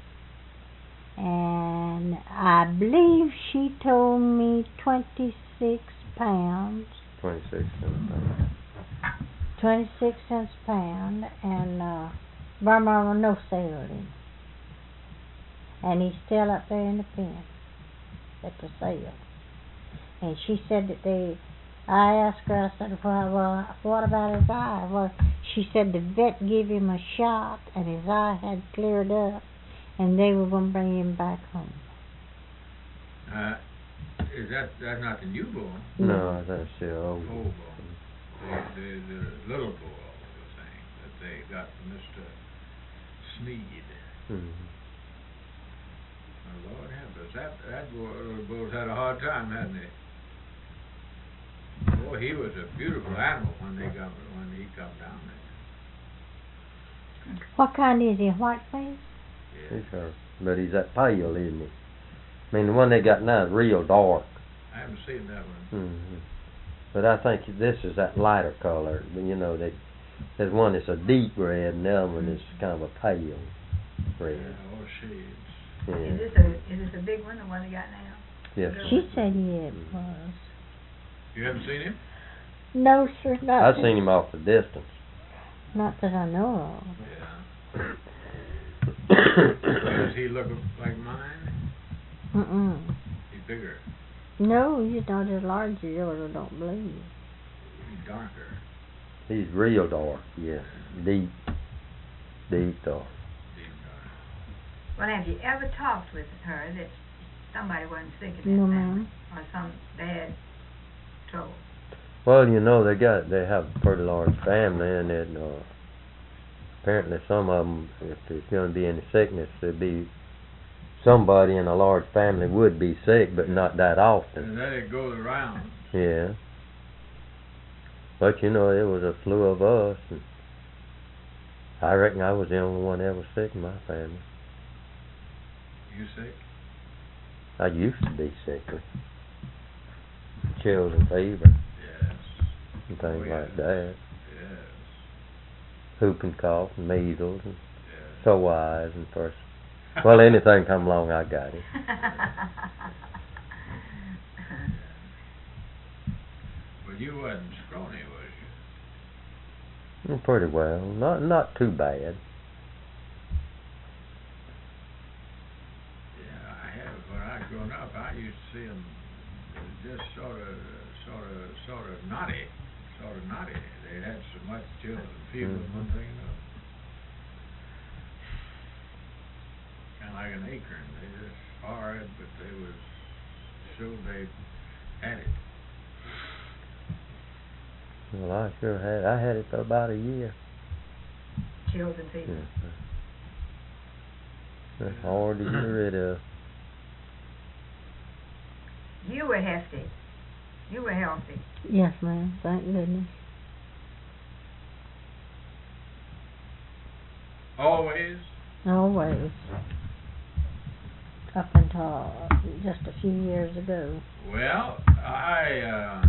And I believe she told me twenty-six pounds. Twenty-six cents. twenty-six cents a pound, and uh, Barmar no sailing. And he's still up there in the pen at the sale. And she said that they, I asked her, I said, well, well, what about his eye? Well, she said the vet gave him a shot and his eye had cleared up and they were going to bring him back home. Uh, is that, that's not the new bull? No, that's still old. Old bull. The, the, the little bull, I was saying, that they got from Mister Sneed. Mm-hmm. Oh, Lord have us. That, that bull, little bull's had a hard time, hasn't he? Boy, he was a beautiful animal when they got when he come down there. What kind is he, white face? Yeah. He's her. But he's that pale, isn't he? I mean, the one they got now is real dark. I haven't seen that one. Mm-hmm. But I think this is that lighter color. You know, they, there's one that's a deep red, and the other one is kind of a pale red. Yeah, all shades. Yeah. Is this a is this a big one, the one they got now? Yes. She said yeah, it was. You haven't seen him? No, sir, not I've that- seen him off the distance. Not that I know of. Yeah. Does he look like mine? Mm-mm. He's bigger. No, he's not as large as yours, I don't believe. He's darker. He's real dark, yes. Deep, deep dark. Deep dark. Well, have you ever talked with her that somebody wasn't sick in that No, family? ma'am. Or some bad trouble? Well, you know, they got, they have a pretty large family, and it, uh, apparently some of them, if there's going to be any sickness, there'd be somebody in a large family would be sick, but not that often. And then it goes around. Yeah. But, you know, it was a slew of us, and I reckon I was the only one that was sick in my family. You sick? I used to be sickly. Chills and fever Yes. and things Oh, yeah. like that. Yes. Whooping cough and measles and Yes. sore eyes and first. Well, anything come along, I got it. But you wasn't scrawny, was you? Mm, Pretty well. Not not too bad. Yeah, I have. When I growing up, I used to see them just sort of, sort of, sort of naughty, sort of naughty. They had so much chills and fever, Mhm. one thing and another. Kind of like an acorn. They just hard, but they was showed they had it. Well, I sure had. I had it for about a year. Chills and fever. Yeah. That's hard to get rid of. You were hefty. You were healthy. Yes, ma'am. Thank goodness. Always. Always. Up until just a few years ago. Well, I uh,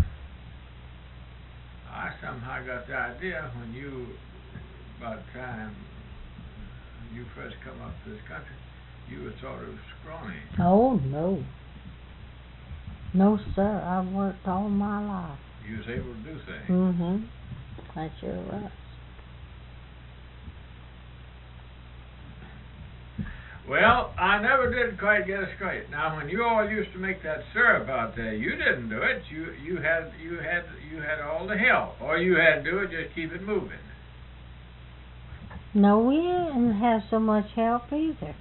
I somehow got the idea when you, by the time you first come up to this country, you were sort of scrawny. Oh, no. No, sir. I've worked all my life. You was able to do things. Mm-hmm. I sure was. Well, I never did quite get it straight. Now, when you all used to make that syrup out there, you didn't do it. You you had you had you had all the help. All you had to do was just keep it moving. No, we didn't have so much help either.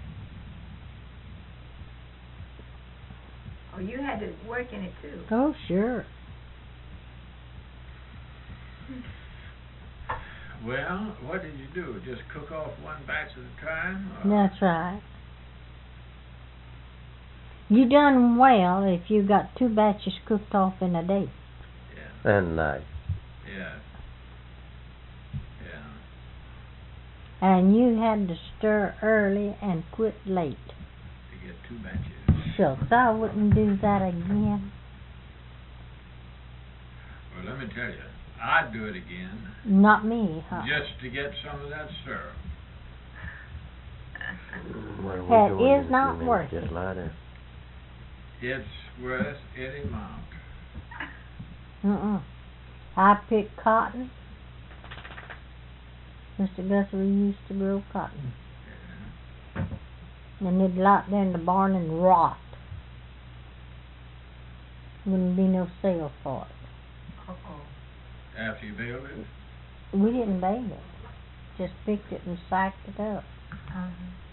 Oh, you had to work in it too. Oh, sure. Well, what did you do? Just cook off one batch at a time? or- That's right. You done well if you got two batches cooked off in a day. Yeah. And nice. Yeah. Yeah. And you had to stir early and quit late. To get two batches. Shucks, I wouldn't do that again. Well, let me tell you, I'd do it again Not me, huh? just to get some of that syrup. Well, we That go in is a not few minutes, worth just it. lie there. It's worth any amount. Mm-mm. I pick cotton. Mister Guthrie used to grow cotton. Yeah. And they'd lie out there in the barn and rot. Wouldn't be no sale for it. Uh-oh. After you baled it? We didn't bake it. Just picked it and sacked it up. Uh-huh.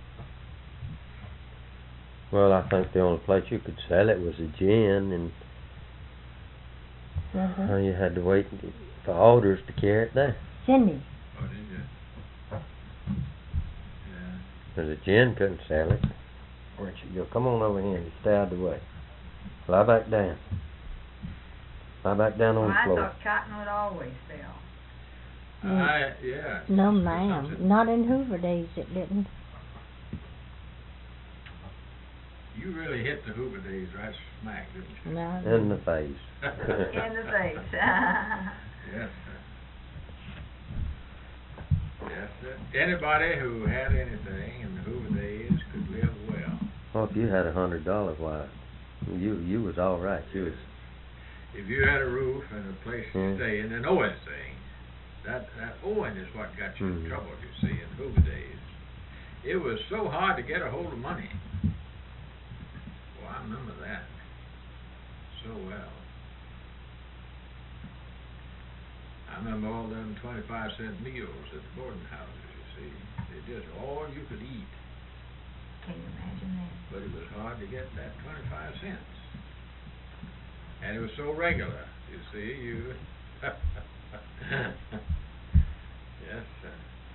Well, I think the only place you could sell it was a gin, and Mhm. uh, you had to wait for orders to carry it there. Cindy. Oh, did you? Yeah. Because a gin couldn't sell it. Where'd you go? Come on over here and stay out of the way. Lie back down. Lie back down on Well, the I floor. thought cotton would always sell. Mm. I, yeah. No, it's ma'am. something- Not in Hoover days it didn't. You really hit the Hoover days right smack, didn't you? No. In the face. In the face. Yes, sir. Yes, sir. Anybody who had anything in the Hoover days could live well. Well, if you had a hundred dollars, why, you you was all right. You was if you had a roof and a place to Mm. stay in, an owing thing, that that owing is what got you Mm. in trouble, you see, in Hoover days. It was so hard to get a hold of money. Well, I remember that so well. I remember all them twenty-five cent meals at the boarding houses, you see. They just all you could eat. Can you imagine that? But it was hard to get that twenty-five cents. And it was so regular, you see, you... Yes, sir.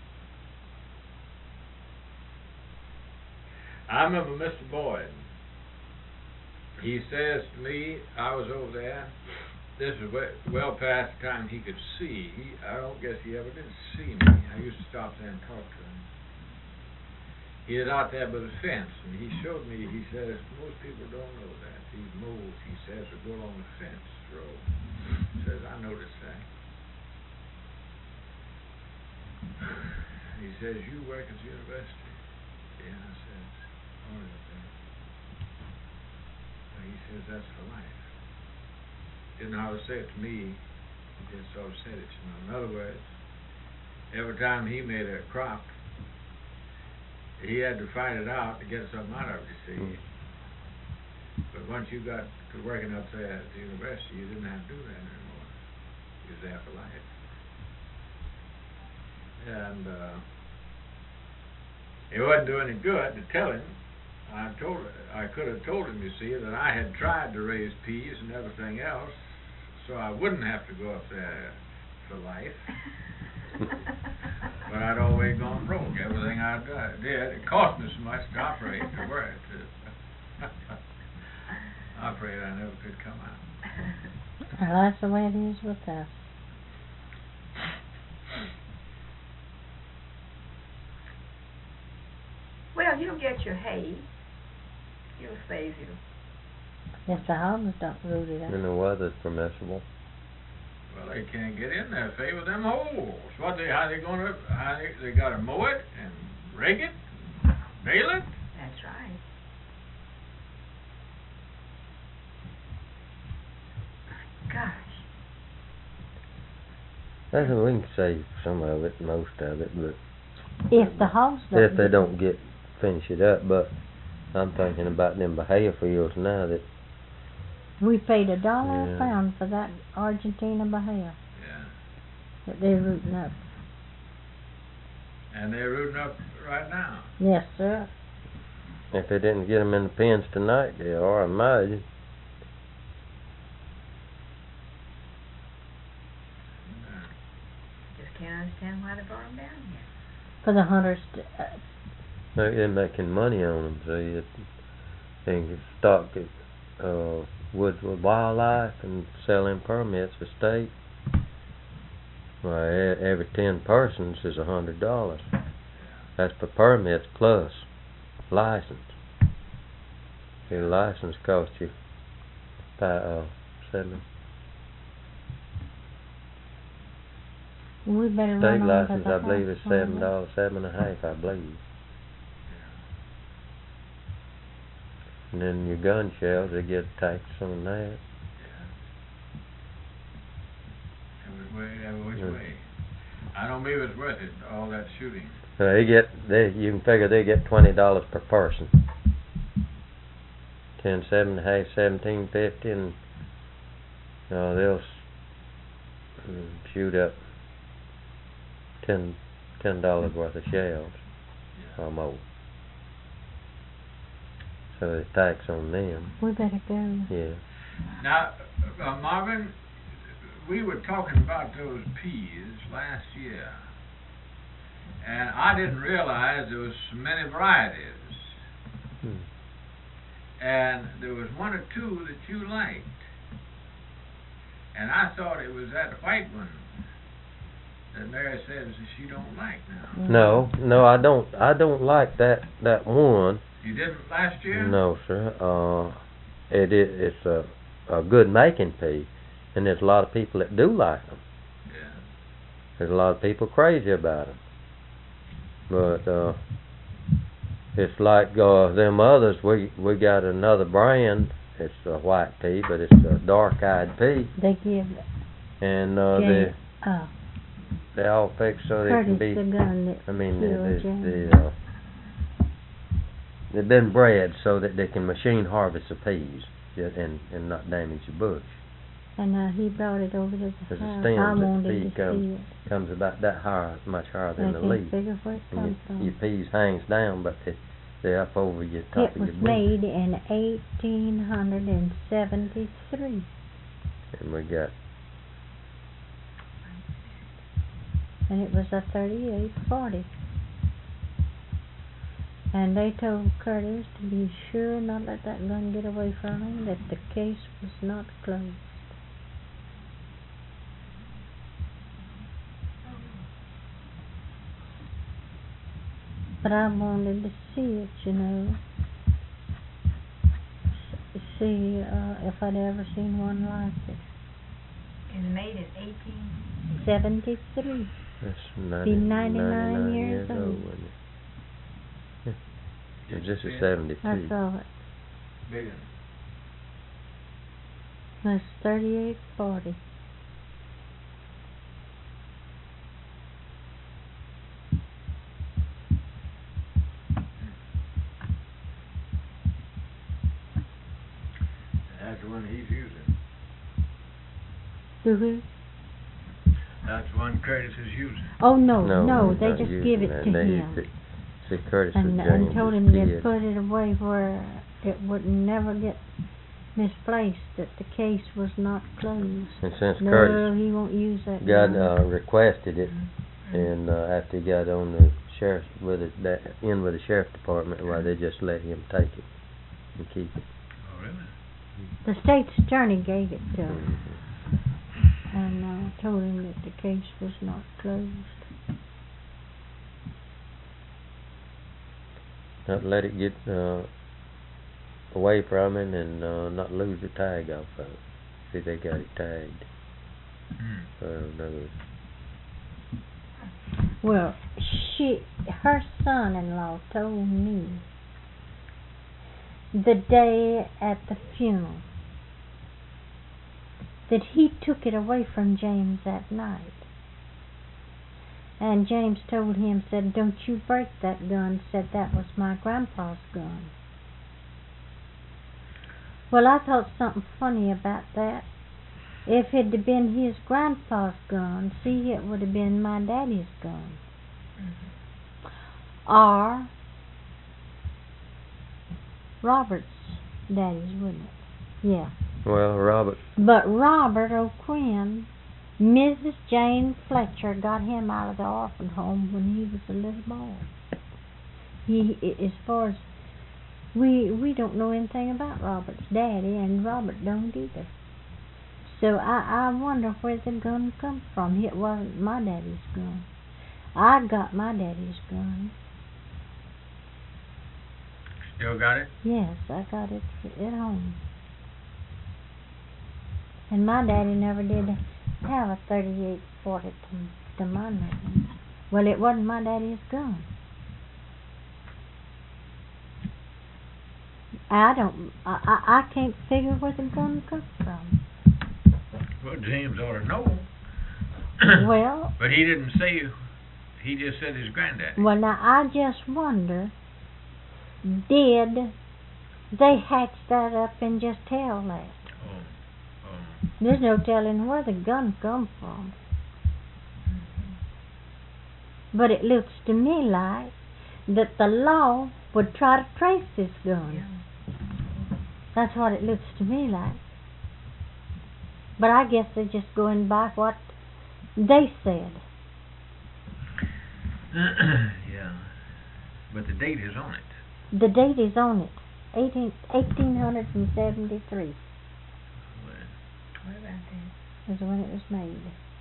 I remember Mister Boyd. He says to me, I was over there, this is well, well past the time he could see. He, I don't guess he ever did see me. I used to stop there and talk to him. He was out there by the fence, and he showed me, he says, most people don't know that. These moles, he says, will go along the fence row. He says, I noticed that. He says, you work at the university? Yeah, I says, oh, yeah. Well, he says, that's for life. Didn't know how to say it to me, he just sort of said it, you know. In other words, every time he made a crop, he had to fight it out to get something out of it, you see. Mm. But once you got to working up there at the university, you didn't have to do that anymore. You was there for life. And uh, it wouldn't do any good to tell him. I told, I could have told him, you see, that I had tried to raise peas and everything else, so I wouldn't have to go up there for life. But I'd always gone broke. Everything I did, it cost me so much to operate, to work, to operate, I never could come out. Well, that's the way it is with us. Well, you'll get your hay. You'll save you. Yes, the hogs don't root it up. And the weather's permissible. Well, they can't get in there, say, with them holes. What they, how they gonna, how they, they gotta mow it and rake it, bale it? That's right. Gosh. That's what we can save some of it, most of it, but If the hogs don't if they don't get finish it up. But I'm thinking about them Bahia fields now that we paid a dollar Yeah. a pound for that Argentina Bahia Yeah. that they're rooting up. And they're rooting up right now. Yes, sir. if they didn't get them in the pens tonight, they are, I imagine. Just can't understand why they brought them down here. For the hunters to, uh, They- They're making money on them, see. It, they can stock it, uh, woods with wildlife and selling permits for state. Well, e- every ten persons is a hundred dollars. That's for permits plus license. Your license costs you about uh, seven. we better State run on to license, the I believe, is house seven one dollars, seven and a half, I believe. And then your gun shells, they get a tax on that. Every way, every which Yeah. way. I don't believe it's worth it, all that shooting. So they get, they, you can figure they get twenty dollars per person. Ten, seven and a half, seventeen fifty, and uh, they'll s- mm, shoot up ten, ten dollars worth of shells Yeah. or more. So there's tax on them. We better go. Yeah. Now, uh, Marvin, we were talking about those peas last year, and I didn't realize there was so many varieties. Hmm. And there was one or two that you liked, and I thought it was that white one that Mary says that she don't like now. No, no, I don't. I don't like that that one. You didn't last year? No, sir. Uh, it is it's a a good making pea, and there's a lot of people that do like them. Yeah. There's a lot of people crazy about them. But uh, it's like uh, them others. We we got another brand, it's a white pea, but it's a dark-eyed pea, They give and uh, James, they uh, they all fixed so they Curtis can be. the gun that I mean, they, killed they, James. they, uh, they've been bred so that they can machine harvest the peas yeah, and and not damage the bush. And uh, he brought it over to the There's a house. stem I that the wanted pea to comes see it. comes about that higher, much higher I than the can't leaf. figure where it And comes your, from. your peas hangs down, but they, they're up over your top It of was your bush. made in eighteen seventy-three. And we got And it was a thirty-eight forty. And they told Curtis to be sure not let that gun get away from him, that the case was not closed. But I wanted to see it, you know. S- see uh, if I'd ever seen one like it. It was made in eighteen. seventy-three. that's Be ninety, ninety-nine ninety-nine years years old. old, wasn't it? Yeah. This is I seventy-two. saw it. Big one. That's thirty-eight forty. That's the one he's using. Do we? That's the one Curtis is using. Oh no, No, no, he's they not just using give it that. to They him. used it- See, Curtis and was and James's told him kid. to put it away where it would never get misplaced, that the case was not closed. And since No, Curtis he won't use that got gun. uh, requested it, and uh, after he got on the sheriff with it, that, in with the sheriff department, why they just let him take it and keep it. Oh, really? The state's attorney gave it to him Mhm. and uh, told him that the case was not closed. Not let it get uh, away from him, and uh, not lose the tag off of it. See, they got it tagged. Hmm. Well, no, Well, she, her son-in-law told me the day at the funeral that he took it away from James that night. And James told him, said, "Don't you break that gun," said, "that was my grandpa's gun." Well, I thought something funny about that. If it had been his grandpa's gun, see, it would have been my daddy's gun. Mm-hmm. Or Robert's daddy's, wouldn't it? Yeah. well, Robert, But Robert O'Quinn, Missus Jane Fletcher got him out of the orphan home when he was a little boy. He, i- as far as we we don't know anything about Robert's daddy, and Robert don't either. So I I wonder where the gun come from. It wasn't my daddy's gun. I got my daddy's gun. Still got it? Yes, I got it at home. And my daddy never did have a thirty-eight forty to, to my knowledge. Well, it wasn't my daddy's gun. I don't, I, I, I can't figure where the gun comes from. Well, James ought to know. Well, But he didn't say, he just said his granddaddy. well, now I just wonder, did they hatch that up and just tell that? Oh, oh. There's no telling where the gun come from. But it looks to me like that the law would try to trace this gun. Yeah. That's what it looks to me like. But I guess they're just going by what they said. Yeah. But the date is on it. The date is on it, eighteen, eighteen seventy-three Well, What about that? is when it was made.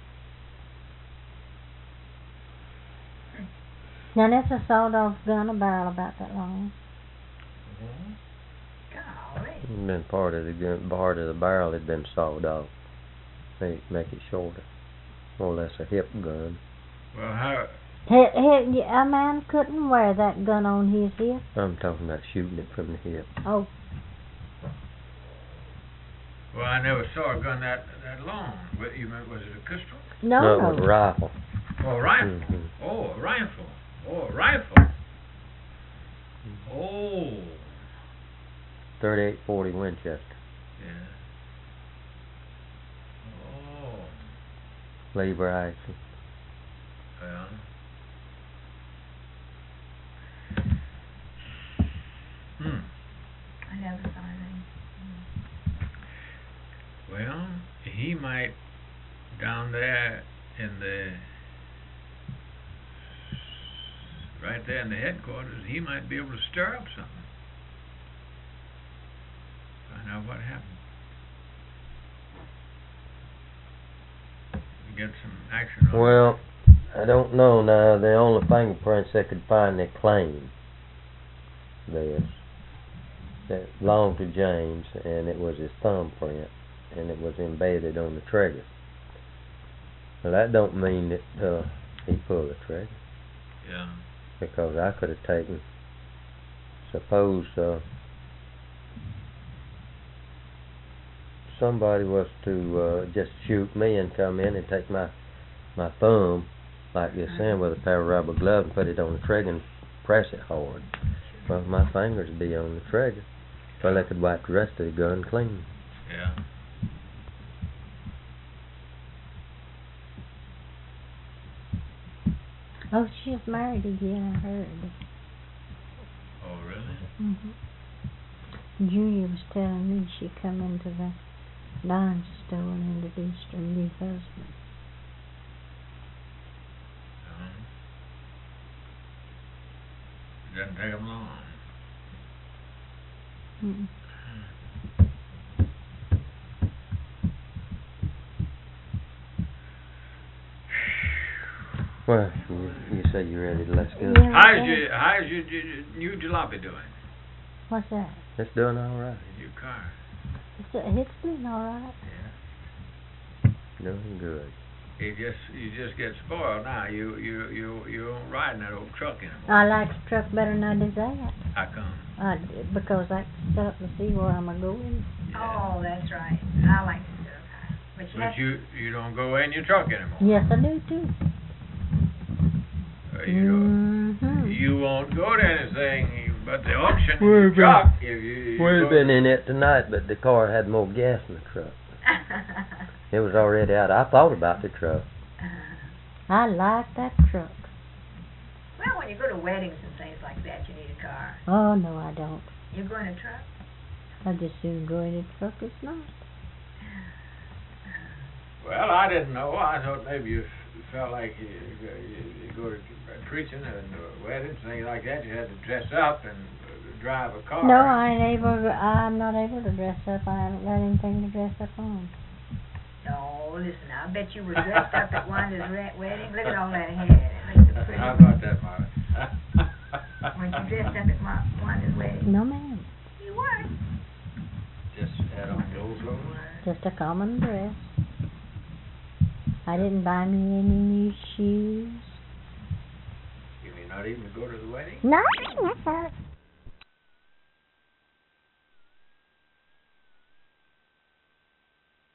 Now that's a sawed-off gun, a barrel about that long. Golly. been part of the gun, part of the barrel had been sawed off. Make make it shorter, more or less a hip gun. well, how, He, he, a man couldn't wear that gun on his hip. I'm talking about shooting it from the hip. Oh, Well, I never saw a gun that that long. What, you meant, was it a pistol? No, No, no. it was a rifle. Oh, a rifle. Mhm. Oh, a rifle. Oh, a rifle. Oh. thirty-eight forty Winchester. Yeah. Oh. Lever action. Well. Hmm. I never saw anything. Well, he might down there in the right there in the headquarters. He might be able to stir up something. Find out what happened. Get some action on it. Well, I don't know now. The only fingerprints they could find they claim this that belonged to James, and it was his thumbprint, and it was embedded on the trigger. Well, that don't mean that uh, he pulled the trigger, Yeah. because I could have taken, suppose uh, somebody was to uh, just shoot me and come in and take my my thumb like this in with a pair of rubber gloves and put it on the trigger and press it hard. Well, my fingers would be on the trigger. Well, they could wipe the rest of the gun clean. Yeah. Oh, she's married again, I heard. Oh, really? Mm-hmm. Julia was telling me she come into the dime store and introduced her new husband. Uh-huh. It doesn't take them long. Mm-mm. Well, you, you say you're ready to let's go. Yeah. How's Okay. your How's your, your new jalopy doing? What's that? It's doing all right. Your car? It's, it's doing all right. Yeah. Doing good. You just you just get spoiled now. You you you you don't ride in that old truck anymore. I like the truck better than I did that. How come? I, because I can stop and see where I'm going. Oh, that's right. I like to do that. But you have But you you don't go in your truck anymore. Yes, I do too. Uh, you don't. Mm-hmm. You won't go to anything but the auction in We've your been- truck. If you, you We'd go- been in it tonight, but the car had more gas in the truck. It was already out. I thought about the truck. I like that truck. Well, when you go to weddings and things like that, you need a car. Oh, no, I don't. You go in a truck? I just soon go in a truck. It's not. Well, I didn't know. I thought maybe you f- felt like you, you, you go to preaching and uh, weddings, things like that. You had to dress up and uh, drive a car. No, I ain't able. To, I'm not able to dress up. I haven't got anything to dress up on. No, listen, I bet you were dressed up at Wanda's re- wedding. Look at all that hair. It makes it pretty. How about that, Marvin? Weren't you dressed up at Ma- Wanda's wedding? No, ma'am. You weren't. Just had on the old You clothes. were. Just a common dress. I didn't buy me any new shoes. You mean not even to go to the wedding? Nothing. That's all.